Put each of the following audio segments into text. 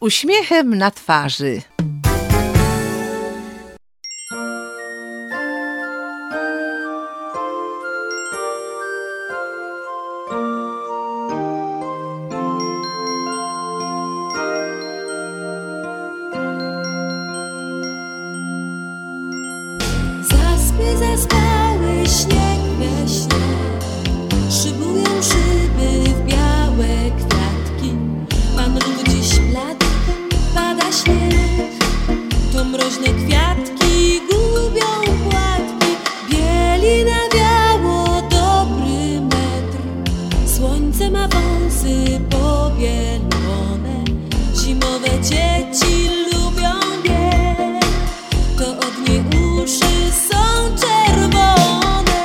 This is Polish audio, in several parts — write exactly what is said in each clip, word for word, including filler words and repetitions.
uśmiechem na twarzy. Zaspały śnieg we śnie, szybują szyby w białe kwiatki. Pan Bóg dziś bladł, pada śnieg, to mroźne kwiatki gubią płatki. Bieli nawiało dobry metr, słońce ma wąsy pobielone. Zimowe dzieci lubią biel, to od niej uszy są czerwone.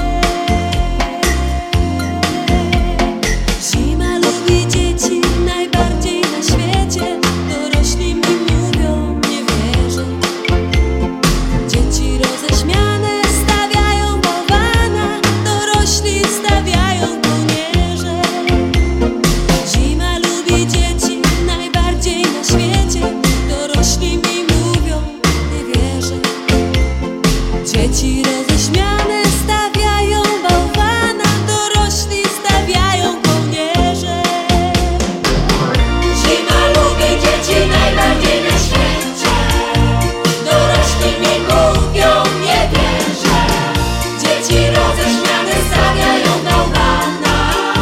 Zima lubi dzieci najbardziej na świecie. Dorośli mi mówią, nie wierzę. Dzieci roześmiane stawiają bałwana, dorośli stawiają kołnierze. Zima lubi dzieci najbardziej na świecie. Dorośli mi mówią, nie wierzę. Dzieci roześmiane stawiają bałwana, dorośli stawiają kołnierze. Zima lubi dzieci najbardziej na świecie. Dorośli mi mówią, nie wierzę. Dzieci roześmiane stawiają bałwana,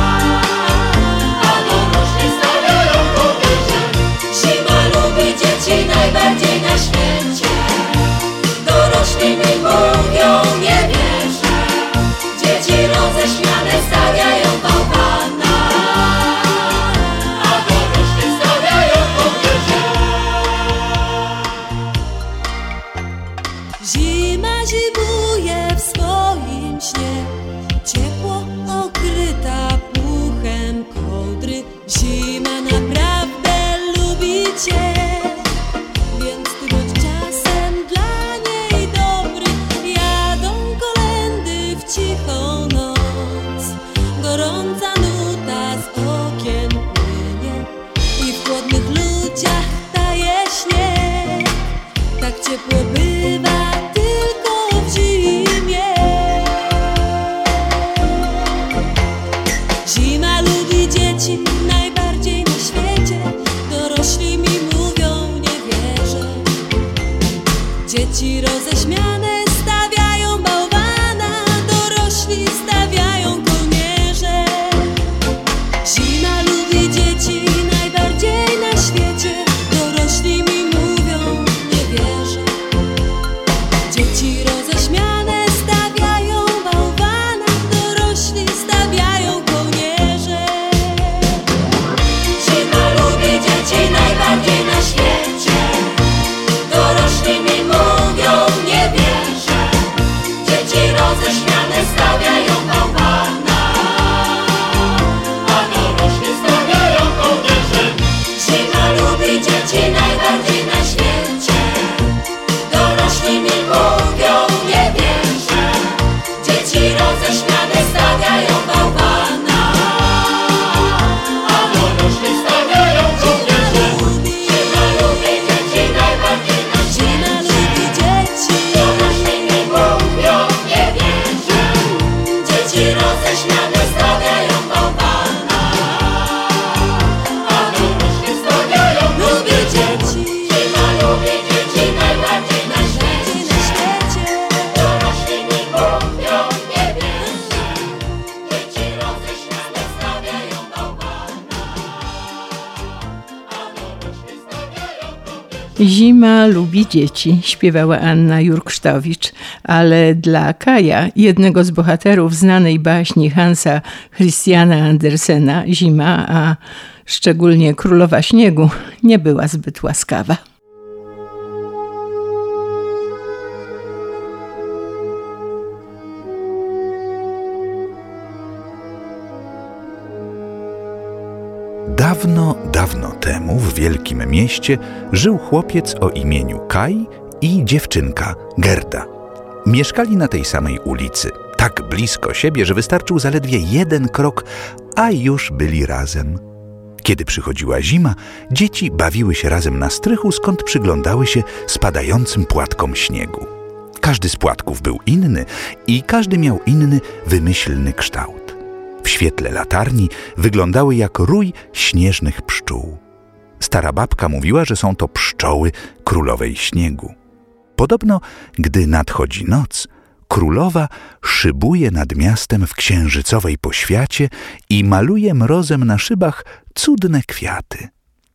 a dorośli stawiają kołnierze. Zima lubi dzieci najbardziej na świecie. Dorośli mi mówią, nie wierzę. Dzieci roześmiane stawiają bałwana, a dorośli stawiają kołnierze. Zima zimuje w swoim śnie, ciepło okryta puchem kołdry. Zima naprawdę lubi cię, więc ty bądź czasem dla niej dobry. Jadą kolędy w cichą noc, gorąca nuta z okien płynie i w chłodnych ludziach taje śnieg. Tak ciepło bywa tylko w zimie. Zima lubi dzieci najbardziej na świecie. Dorośli mi mówią, nie wierzę. Dzieci roześmiane stawiają bałwana, dorośli stawiają kołnierze. Zima lubi dzieci najbardziej na świecie. Dorośli mi mówią, nie wierzę. Dzieci roześmiane stawiają bałwana, dorośli stawiają kołnierze. Zima lubi dzieci najbardziej na świecie. Dorośli mi mówią, nie wierzę. Dzieci roześmiane stawiają bałwana, a dorośli stawiają kołnierze. Zima lubi dzieci najbardziej na świecie. Dorośli mi mówią, nie wierzę. Dzieci roześmiane stawiają bałwana, a dorośli stawiają kołnierze. Zima lubi dzieci najbardziej na świecie. Dorośli mi mówią, nie wierzę. Dzieci roześmiane stawiają bałwana, a dorośli stawiają lubię dzieci. Zima lubi dzieci najbardziej na świecie. Dorośli mi mówią, nie wierzę. Dzieci roześmiane stawiają bałwana, a dorośli stawiają kołnierze. Zima lubi dzieci, śpiewała Anna Jurksztowicz, ale dla Kaja, jednego z bohaterów znanej baśni Hansa Christiana Andersena, zima, a szczególnie Królowa Śniegu, nie była zbyt łaskawa. Dawno, dawno temu w wielkim mieście żył chłopiec o imieniu Kaj i dziewczynka Gerda. Mieszkali na tej samej ulicy, tak blisko siebie, że wystarczył zaledwie jeden krok, a już byli razem. Kiedy przychodziła zima, dzieci bawiły się razem na strychu, skąd przyglądały się spadającym płatkom śniegu. Każdy z płatków był inny i każdy miał inny, wymyślny kształt. W świetle latarni wyglądały jak rój śnieżnych pszczół. Stara babka mówiła, że są to pszczoły królowej śniegu. Podobno, gdy nadchodzi noc, królowa szybuje nad miastem w księżycowej poświacie i maluje mrozem na szybach cudne kwiaty.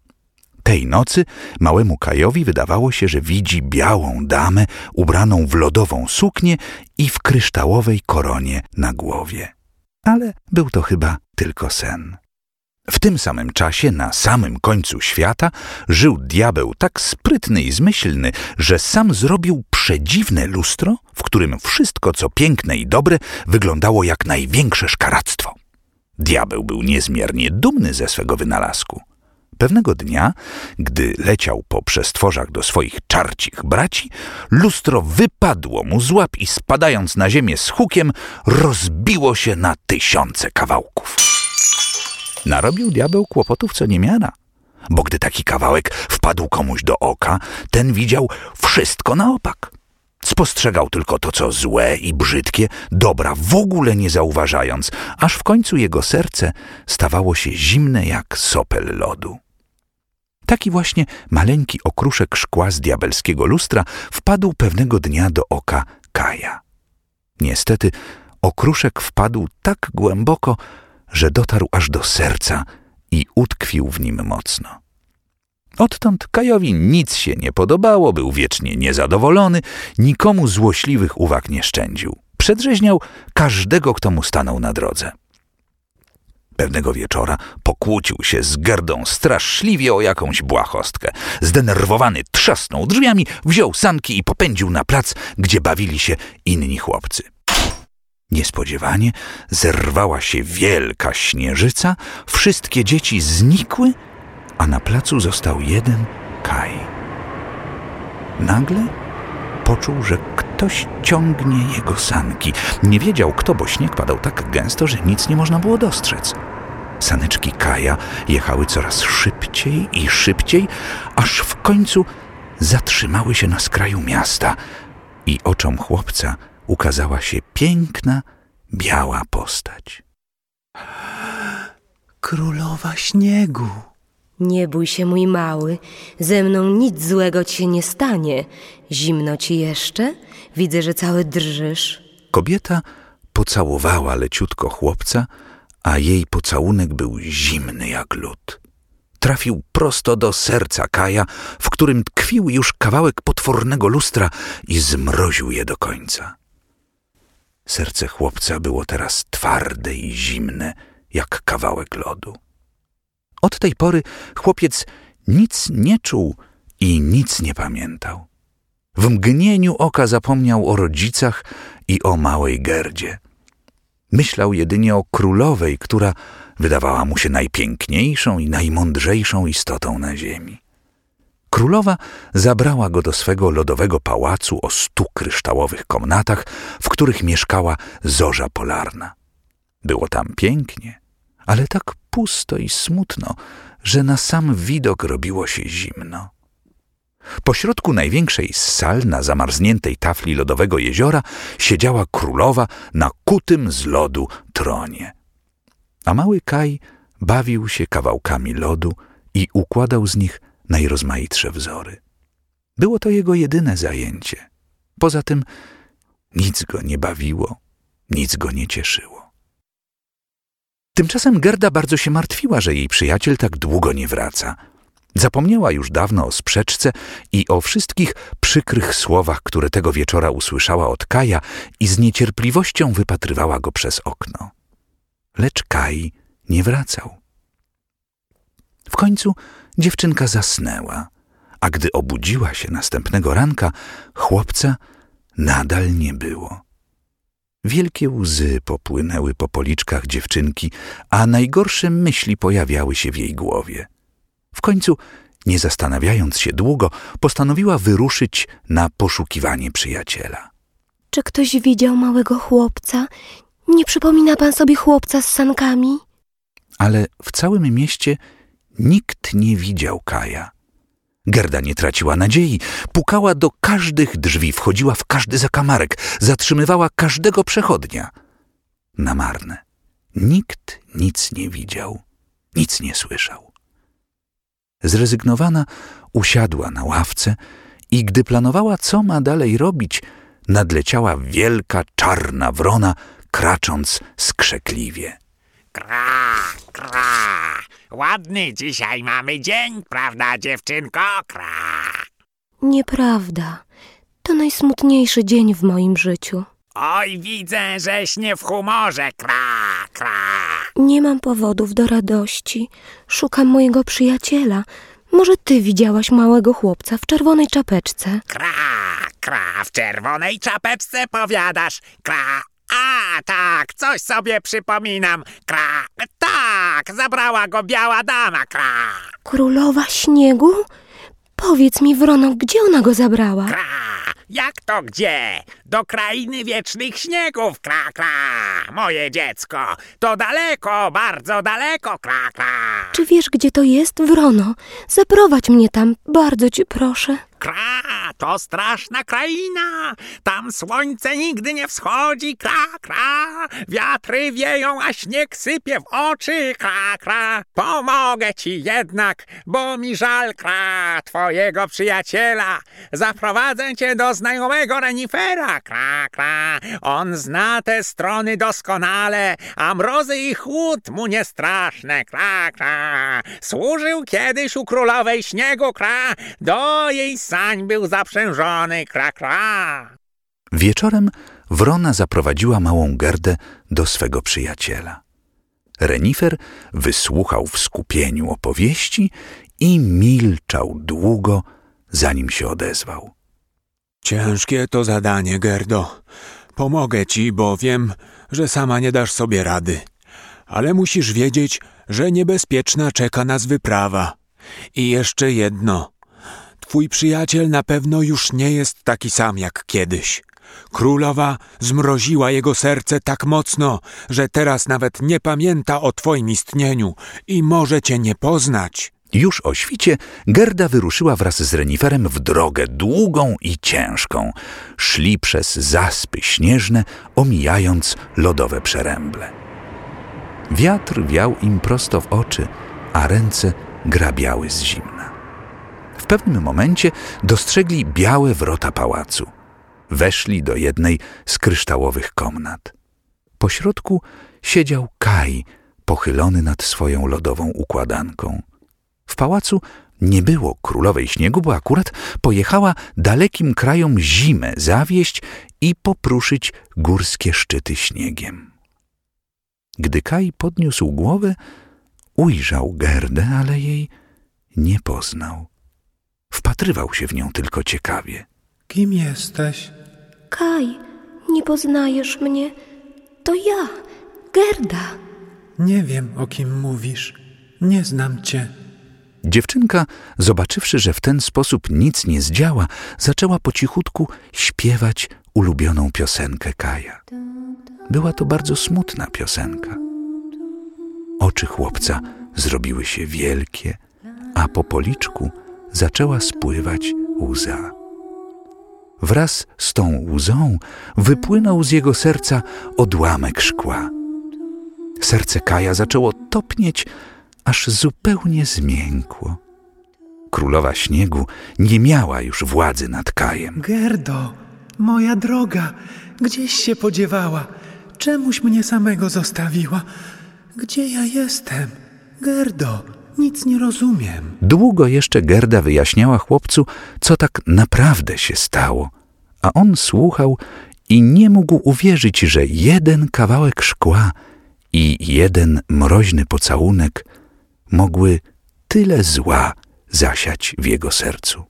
Tej nocy małemu Kajowi wydawało się, że widzi białą damę ubraną w lodową suknię i w kryształowej koronie na głowie. Ale był to chyba tylko sen. W tym samym czasie, na samym końcu świata, żył diabeł tak sprytny i zmyślny, że sam zrobił przedziwne lustro, w którym wszystko, co piękne i dobre, wyglądało jak największe szkaractwo. Diabeł był niezmiernie dumny ze swego wynalazku. Pewnego dnia, gdy leciał po przestworzach do swoich czarcich braci, lustro wypadło mu z łap i spadając na ziemię z hukiem, rozbiło się na tysiące kawałków. Narobił diabeł kłopotów co niemiara, bo gdy taki kawałek wpadł komuś do oka, ten widział wszystko na opak. Spostrzegał tylko to, co złe i brzydkie, dobra w ogóle nie zauważając, aż w końcu jego serce stawało się zimne jak sopel lodu. Taki właśnie maleńki okruszek szkła z diabelskiego lustra wpadł pewnego dnia do oka Kaja. Niestety okruszek wpadł tak głęboko, że dotarł aż do serca i utkwił w nim mocno. Odtąd Kajowi nic się nie podobało, był wiecznie niezadowolony, nikomu złośliwych uwag nie szczędził. Przedrzeźniał każdego, kto mu stanął na drodze. Pewnego wieczora pokłócił się z Gerdą straszliwie o jakąś błahostkę. Zdenerwowany trzasnął drzwiami, wziął sanki i popędził na plac, gdzie bawili się inni chłopcy. Niespodziewanie zerwała się wielka śnieżyca, wszystkie dzieci znikły, a na placu został jeden Kaj. Nagle poczuł, że ktoś ciągnie jego sanki. Nie wiedział kto, bo śnieg padał tak gęsto, że nic nie można było dostrzec. Saneczki Kaja jechały coraz szybciej i szybciej, aż w końcu zatrzymały się na skraju miasta i oczom chłopca ukazała się piękna, biała postać. Królowa śniegu. Nie bój się, mój mały, ze mną nic złego ci się nie stanie. Zimno ci jeszcze? Widzę, że cały drżysz. Kobieta pocałowała leciutko chłopca, a jej pocałunek był zimny jak lód. Trafił prosto do serca Kaja, w którym tkwił już kawałek potwornego lustra i zmroził je do końca. Serce chłopca było teraz twarde i zimne, jak kawałek lodu. Od tej pory chłopiec nic nie czuł i nic nie pamiętał. W mgnieniu oka zapomniał o rodzicach i o małej Gerdzie. Myślał jedynie o królowej, która wydawała mu się najpiękniejszą i najmądrzejszą istotą na ziemi. Królowa zabrała go do swego lodowego pałacu o stu kryształowych komnatach, w których mieszkała zorza polarna. Było tam pięknie, ale tak pusto i smutno, że na sam widok robiło się zimno. Pośrodku największej z sal, na zamarzniętej tafli lodowego jeziora, siedziała królowa na kutym z lodu tronie. A mały Kaj bawił się kawałkami lodu i układał z nich najrozmaitsze wzory. Było to jego jedyne zajęcie. Poza tym nic go nie bawiło, nic go nie cieszyło. Tymczasem Gerda bardzo się martwiła, że jej przyjaciel tak długo nie wraca. Zapomniała już dawno o sprzeczce i o wszystkich przykrych słowach, które tego wieczora usłyszała od Kaja i z niecierpliwością wypatrywała go przez okno. Lecz Kaj nie wracał. W końcu dziewczynka zasnęła, a gdy obudziła się następnego ranka, chłopca nadal nie było. Wielkie łzy popłynęły po policzkach dziewczynki, a najgorsze myśli pojawiały się w jej głowie. W końcu, nie zastanawiając się długo, postanowiła wyruszyć na poszukiwanie przyjaciela. Czy ktoś widział małego chłopca? Nie przypomina pan sobie chłopca z sankami? Ale w całym mieście nikt nie widział Kaja. Gerda nie traciła nadziei, pukała do każdych drzwi, wchodziła w każdy zakamarek, zatrzymywała każdego przechodnia. Na marne. Nikt nic nie widział, nic nie słyszał. Zrezygnowana usiadła na ławce i gdy planowała, co ma dalej robić, nadleciała wielka czarna wrona, kracząc skrzekliwie. Kra, kra, ładny dzisiaj mamy dzień, prawda, dziewczynko? Kra. Nieprawda. To najsmutniejszy dzień w moim życiu. Oj, widzę, żeś nie w humorze, kra, kra. Nie mam powodów do radości. Szukam mojego przyjaciela. Może ty widziałaś małego chłopca w czerwonej czapeczce? Kra, kra, w czerwonej czapeczce powiadasz, kra. A, tak, coś sobie przypominam, kra. Tak, zabrała go biała dama, kra. Królowa śniegu? Powiedz mi, wrono, gdzie ona go zabrała? Kra, jak to gdzie? Do krainy wiecznych śniegów, kra, kra. Moje dziecko, to daleko, bardzo daleko, kra, kra. Czy wiesz, gdzie to jest, wrono? Zaprowadź mnie tam, bardzo ci proszę. Kra, to straszna kraina. Tam słońce nigdy nie wschodzi, kra, kra. Wiatry wieją, a śnieg sypie w oczy, kra, kra. Pomogę ci jednak, bo mi żal, kra, twojego przyjaciela. Zaprowadzę cię do znajomego renifera, kra, kra. On zna te strony doskonale, a mrozy i chłód mu nie straszne, kra, kra. Służył kiedyś u królowej śniegu, kra. Do jej sań był zaprzężony, kra, kra. Wieczorem wrona zaprowadziła małą Gerdę do swego przyjaciela. Renifer wysłuchał w skupieniu opowieści i milczał długo, zanim się odezwał. Ciężkie to zadanie, Gerdo. Pomogę ci, bo wiem, że sama nie dasz sobie rady. Ale musisz wiedzieć, że niebezpieczna czeka nas wyprawa. I jeszcze jedno. Twój przyjaciel na pewno już nie jest taki sam jak kiedyś. Królowa zmroziła jego serce tak mocno, że teraz nawet nie pamięta o twoim istnieniu i może cię nie poznać. Już o świcie Gerda wyruszyła wraz z reniferem w drogę długą i ciężką. Szli przez zaspy śnieżne, omijając lodowe przeręble. Wiatr wiał im prosto w oczy, a ręce grabiały z zimna. W pewnym momencie dostrzegli białe wrota pałacu. Weszli do jednej z kryształowych komnat. Po środku siedział Kaj, pochylony nad swoją lodową układanką. W pałacu nie było królowej śniegu, bo akurat pojechała dalekim krajom zimę zawieść i popruszyć górskie szczyty śniegiem. Gdy Kaj podniósł głowę, ujrzał Gerdę, ale jej nie poznał. Wpatrywał się w nią tylko ciekawie. Kim jesteś? Kaj, nie poznajesz mnie? To ja, Gerda. Nie wiem, o kim mówisz. Nie znam cię. Dziewczynka, zobaczywszy, że w ten sposób nic nie zdziała, zaczęła po cichutku śpiewać ulubioną piosenkę Kaja. Była to bardzo smutna piosenka. Oczy chłopca zrobiły się wielkie, a po policzku zaczęła spływać łza. Wraz z tą łzą wypłynął z jego serca odłamek szkła. Serce Kaja zaczęło topnieć, aż zupełnie zmiękło. Królowa śniegu nie miała już władzy nad Kajem. Gerdo, moja droga, gdzieś się podziewała. Czemuś mnie samego zostawiła? Gdzie ja jestem? Gerdo, nic nie rozumiem. Długo jeszcze Gerda wyjaśniała chłopcu, co tak naprawdę się stało, a on słuchał i nie mógł uwierzyć, że jeden kawałek szkła i jeden mroźny pocałunek mogły tyle zła zasiać w jego sercu.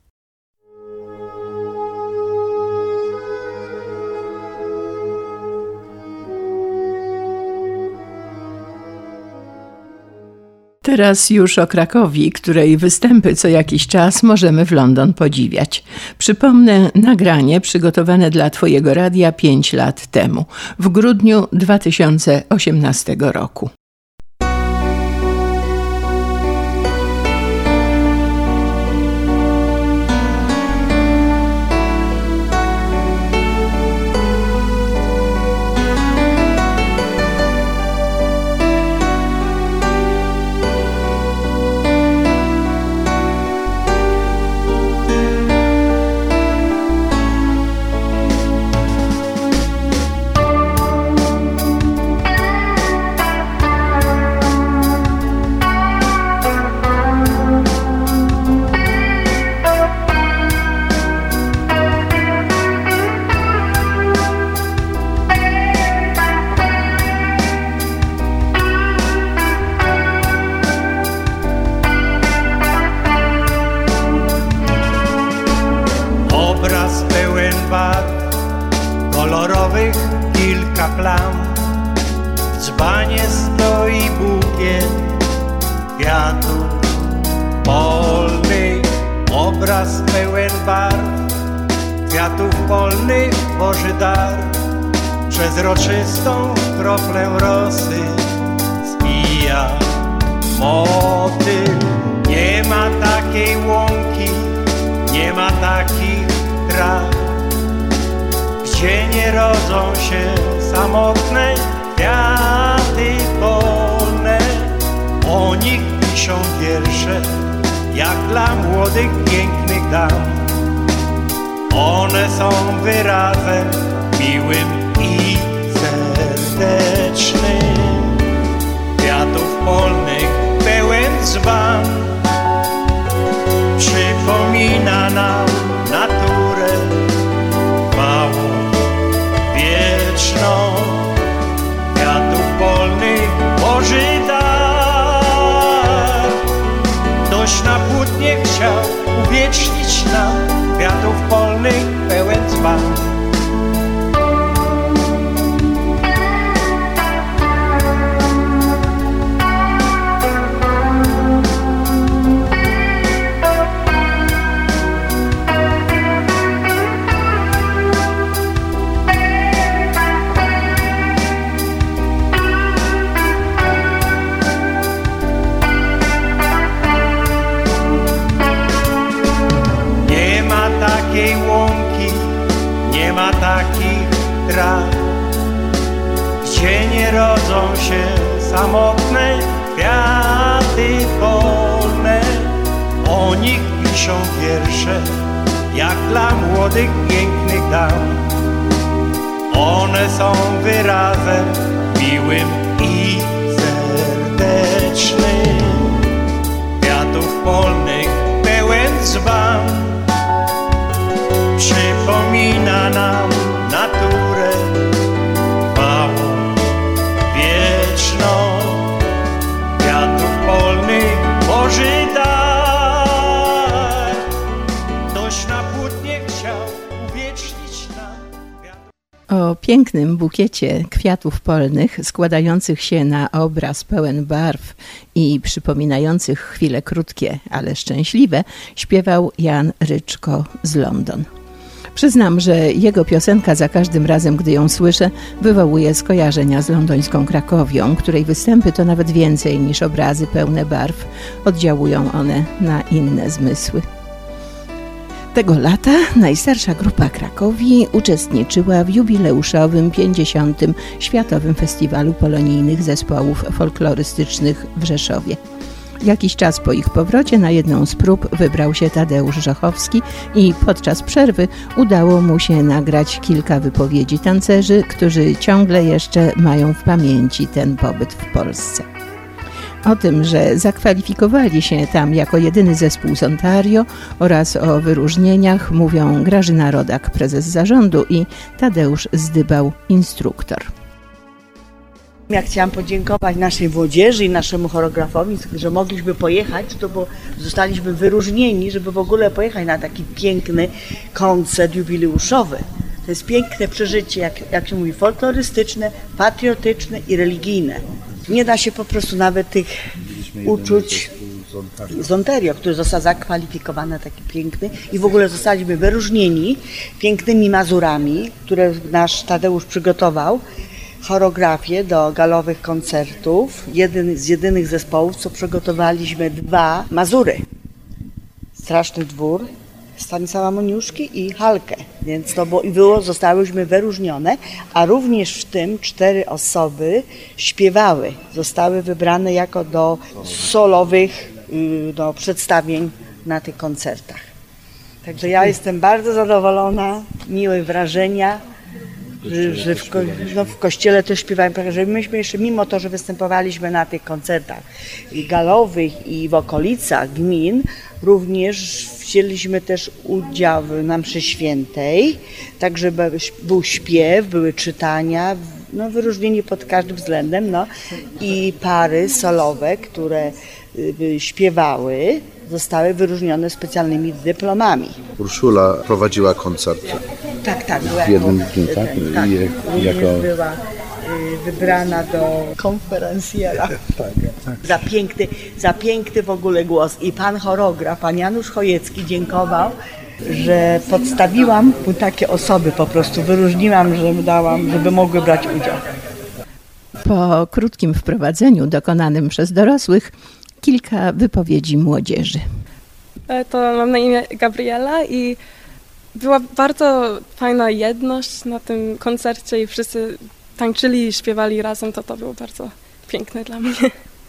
Teraz już o Krakowi, której występy co jakiś czas możemy w London podziwiać. Przypomnę nagranie przygotowane dla Twojego radia pięć lat temu, w grudniu dwa tysiące osiemnastego roku. galowych kilka plam. W dzbanie stoi bukiet kwiatów polnych, obraz pełen barw. Kwiatów polnych Boży dar, przezroczystą kroplę rosy zbija motyl. Nie ma takiej łąki, nie ma takich traw, gdzie nie rodzą się samotne kwiaty polne. O nich piszą wiersze, jak dla młodych, pięknych dam. One są wyrazem miłym i serdecznym. Kwiatów polnych pełen dzban przypomina nam naturę małą, wieczną. Kwiatów polnych Boży dar, ktoś na płótnie chciał uwiecznić nam. Kwiatów polnych pełen dzban. Takich traw, gdzie nie rodzą się samotne kwiaty polne. O nich piszą wiersze, jak dla młodych, pięknych dam. One są wyrazem miłym i serdecznym. Kwiatów polnych pełen dzban przypomina nam naturę małą, wieczną. Kwiatów polnych Boży dar, ktoś na płótnie chciał uwiecznić nam. O pięknym bukiecie kwiatów polnych składających się na obraz pełen barw i przypominających chwile krótkie, ale szczęśliwe, śpiewał Jan Ryczko z London. Przyznam, że jego piosenka za każdym razem, gdy ją słyszę, wywołuje skojarzenia z londońską Krakowią, której występy to nawet więcej niż obrazy pełne barw. Oddziałują one na inne zmysły. Tego lata najstarsza grupa Krakowi uczestniczyła w jubileuszowym pięćdziesiątym Światowym Festiwalu Polonijnych Zespołów Folklorystycznych w Rzeszowie. Jakiś czas po ich powrocie na jedną z prób wybrał się Tadeusz Żochowski i podczas przerwy udało mu się nagrać kilka wypowiedzi tancerzy, którzy ciągle jeszcze mają w pamięci ten pobyt w Polsce. O tym, że zakwalifikowali się tam jako jedyny zespół z Ontario oraz o wyróżnieniach mówią Grażyna Rodak, prezes zarządu, i Tadeusz Zdybał, instruktor. Ja chciałam podziękować naszej młodzieży i naszemu choreografowi, że mogliśmy pojechać, to bo zostaliśmy wyróżnieni, żeby w ogóle pojechać na taki piękny koncert jubileuszowy. To jest piękne przeżycie, jak, jak się mówi, folklorystyczne, patriotyczne i religijne. Nie da się po prostu nawet tych uczuć z Ontario, który został zakwalifikowany na taki piękny, i w ogóle zostaliśmy wyróżnieni pięknymi Mazurami, które nasz Tadeusz przygotował. Choreografię do galowych koncertów, jeden z jedynych zespołów, co przygotowaliśmy dwa Mazury. Straszny Dwór, Stanisława Moniuszki i Halkę, więc to było, i było, zostałyśmy wyróżnione, a również w tym cztery osoby śpiewały, zostały wybrane jako do solowych do przedstawień na tych koncertach. Także ja jestem bardzo zadowolona, miłe wrażenia. Że, że w, ko no w kościele też śpiewałem, że myśmy jeszcze, mimo to, że występowaliśmy na tych koncertach galowych i w okolicach gmin, również wzięliśmy też udział na mszy świętej, także był śpiew, były czytania, no wyróżnieni pod każdym względem, no i pary solowe, które śpiewały, zostały wyróżnione specjalnymi dyplomami. Urszula prowadziła koncert. Tak, tak. Była W jednym jako, dniu, tak? tak I również jako... była y, wybrana do konferencjera. Tak, tak. Za piękny, za piękny w ogóle głos. I pan choreograf, pan Janusz Chojecki dziękował, że podstawiłam mu takie osoby, po prostu wyróżniłam, że dałam, żeby mogły brać udział. Po krótkim wprowadzeniu dokonanym przez dorosłych, kilka wypowiedzi młodzieży. To mam na imię Gabriela i była bardzo fajna jedność na tym koncercie i wszyscy tańczyli i śpiewali razem, to to było bardzo piękne dla mnie.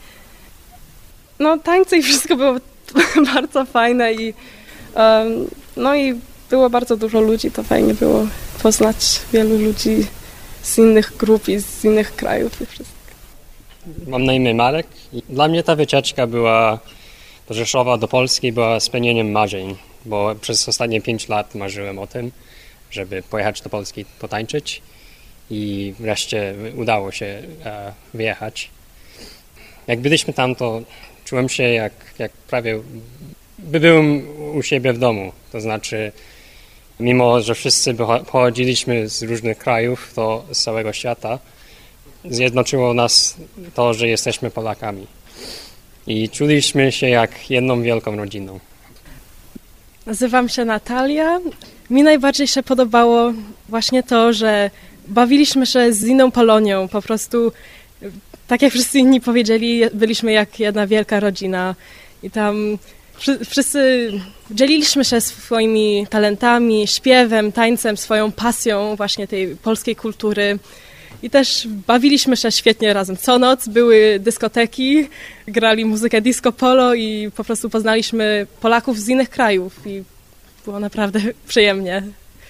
No tańce i wszystko było bardzo fajne i um, no i było bardzo dużo ludzi, to fajnie było poznać wielu ludzi z innych grup i z innych krajów i wszystko. Mam na imię Marek i dla mnie ta wycieczka była do Rzeszowa, do Polski była spełnieniem marzeń, bo przez ostatnie pięć lat marzyłem o tym, żeby pojechać do Polski potańczyć i wreszcie udało się e, wyjechać. Jak byliśmy tam, to czułem się jak, jak prawie by byłem u siebie w domu, to znaczy mimo, że wszyscy pochodziliśmy z różnych krajów, to z całego świata, zjednoczyło nas to, że jesteśmy Polakami. I czuliśmy się jak jedną wielką rodziną. Nazywam się Natalia. Mi najbardziej się podobało właśnie to, że bawiliśmy się z inną Polonią. Po prostu, tak jak wszyscy inni powiedzieli, byliśmy jak jedna wielka rodzina. I tam wszyscy dzieliliśmy się swoimi talentami, śpiewem, tańcem, swoją pasją właśnie tej polskiej kultury. I też bawiliśmy się świetnie razem. Co noc były dyskoteki, grali muzykę disco polo i po prostu poznaliśmy Polaków z innych krajów i było naprawdę przyjemnie.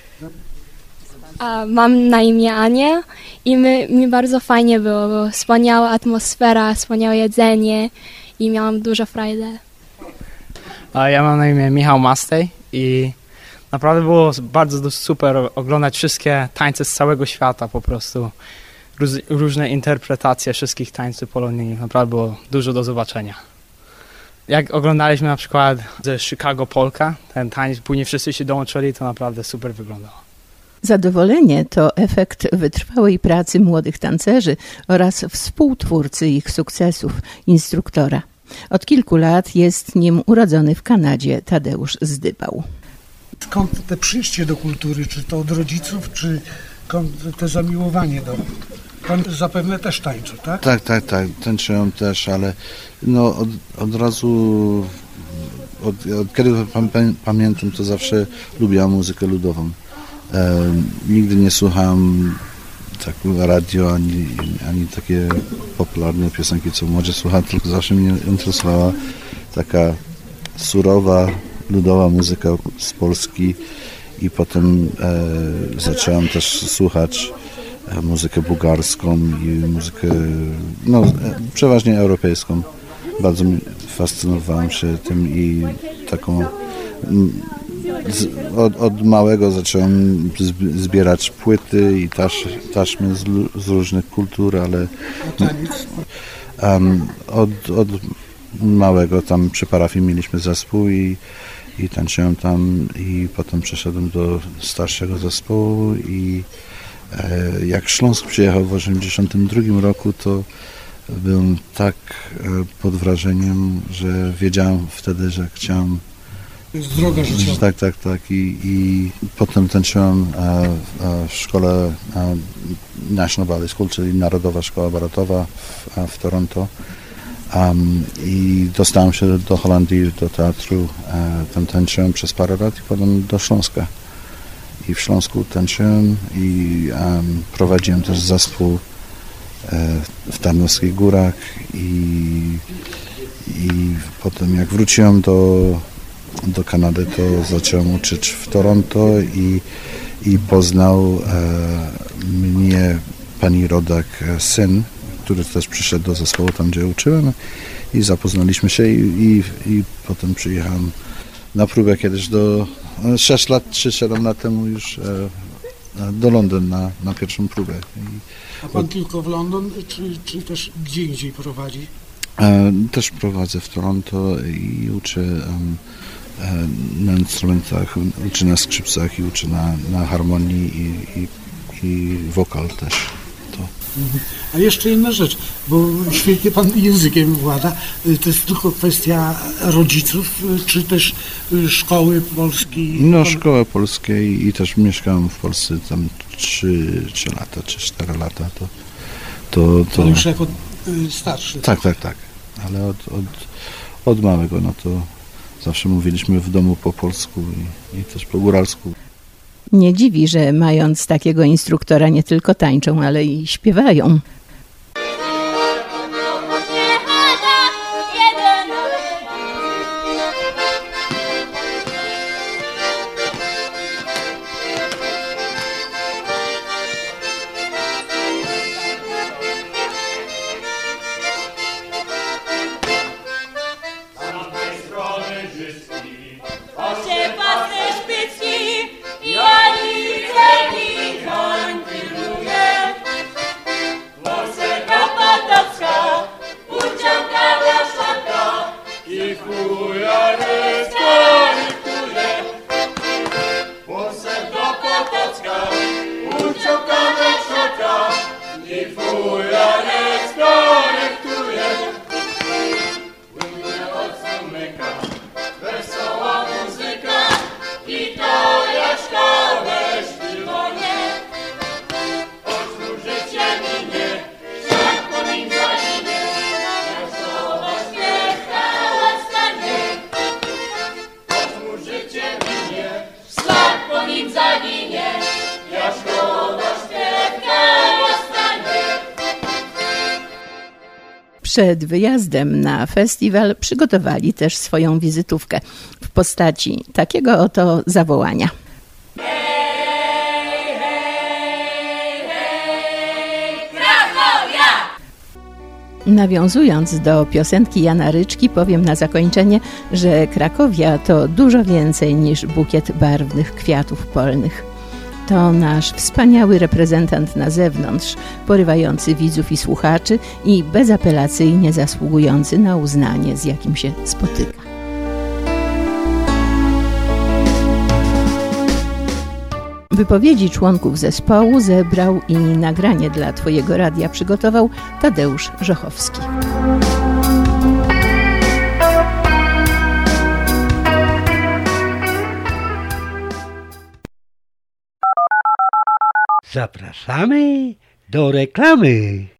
A mam na imię Ania i my, mi bardzo fajnie było, było wspaniała atmosfera, wspaniałe jedzenie i miałam dużo frajdy. A ja mam na imię Michał Mastej i naprawdę było bardzo super oglądać wszystkie tańce z całego świata po prostu. Róz, różne interpretacje wszystkich tańców polonijnych. Naprawdę było dużo do zobaczenia. Jak oglądaliśmy na przykład ze Chicago Polka, ten tańc, później wszyscy się dołączyli, to naprawdę super wyglądało. Zadowolenie to efekt wytrwałej pracy młodych tancerzy oraz współtwórcy ich sukcesów, instruktora. Od kilku lat jest nim urodzony w Kanadzie Tadeusz Zdybał. Skąd te przyjście do kultury? Czy to od rodziców, czy skąd te zamiłowanie do... Pan zapewne też tańczy, tak? Tak, tak, tak. Tańczyłem też, ale no od, od razu, od, od kiedy pamiętam, to zawsze lubiłam muzykę ludową. E, nigdy nie słuchałem tak radio, ani, ani takie popularne piosenki, co młodzież słucha, tylko zawsze mnie interesowała taka surowa, ludowa muzyka z Polski i potem e, zacząłem też słuchać e, muzykę bułgarską i muzykę no, e, przeważnie europejską. Bardzo fascynowałem się tym i taką m, z, od, od małego zacząłem zbierać płyty i taś, taśmy z, z różnych kultur, ale um, od, od małego tam przy parafii mieliśmy zespół i i tańczyłem tam i potem przeszedłem do starszego zespołu i e, jak Śląsk przyjechał w osiemdziesiątym drugim roku, to byłem tak e, pod wrażeniem, że wiedziałem wtedy, że chciałem... To jest droga życiowa. Tak, tak, tak i, i potem tańczyłem e, e, w szkole e, National Ballet School, czyli Narodowa Szkoła Baletowa w, e, w Toronto. Um, i dostałem się do Holandii, do teatru, e, tam tańczyłem przez parę lat i potem do Śląska. I w Śląsku tańczyłem i um, prowadziłem też zespół e, w Tarnowskich Górach i, i potem jak wróciłem do, do Kanady, to zacząłem uczyć w Toronto i, i poznał e, mnie pani rodak syn, który też przyszedł do zespołu tam, gdzie uczyłem i zapoznaliśmy się i, i, i potem przyjechałem na próbę kiedyś do sześć lat, trzy siedem lat temu już e, do Londynu na, na pierwszą próbę. I, A pan bo, tylko w Londyn, czy, czy też gdzie indziej prowadzi? E, też prowadzę w Toronto i uczę um, na instrumentach, uczy na skrzypcach i uczy na, na harmonii i, i, i wokal też. To. A jeszcze inna rzecz, bo świetnie pan językiem włada, to jest tylko kwestia rodziców, czy też szkoły polskiej? No, szkoły polskiej i też mieszkałem w Polsce tam trzy lata, czy cztery lata. To, to, to... Ale już jako starszy? Tak, tak, tak. Ale od, od, od małego, no to zawsze mówiliśmy w domu po polsku i, i też po góralsku. Nie dziwi, że mając takiego instruktora nie tylko tańczą, ale i śpiewają. Przed wyjazdem na festiwal przygotowali też swoją wizytówkę w postaci takiego oto zawołania. Nawiązując do piosenki Jana Ryczki, powiem na zakończenie, że Krakowia to dużo więcej niż bukiet barwnych kwiatów polnych. To nasz wspaniały reprezentant na zewnątrz, porywający widzów i słuchaczy i bezapelacyjnie zasługujący na uznanie, z jakim się spotyka. Wypowiedzi członków zespołu zebrał i nagranie dla Twojego radia przygotował Tadeusz Żochowski. Zapraszamy do reklamy.